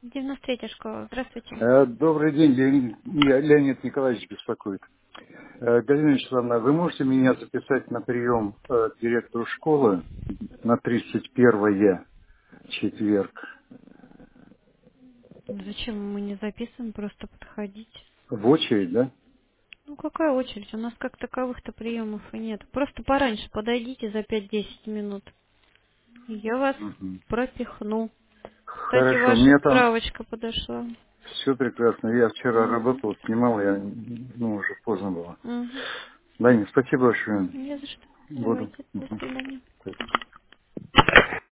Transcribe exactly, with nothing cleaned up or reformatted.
девяносто третья школа. Здравствуйте. Э, Добрый день, Леонид, не, Леонид Николаевич беспокоит. Э, Галина Вячеславовна, вы можете меня записать на прием э, к директору школы на тридцать первое четверг? Зачем мы не записываем, просто подходите. В очередь, да? Ну какая очередь? У нас как таковых-то приемов и нет. Просто пораньше подойдите за пять-десять минут. И я вас Мгм. пропихну. Кстати, Хорошо, ваша мне там справочка подошла. все прекрасно. Я вчера Угу. работал, снимал, я, ну, уже поздно было. Угу. Да, нет, спасибо большое. Не за что. Буду. Давайте. До Мгм. свидания.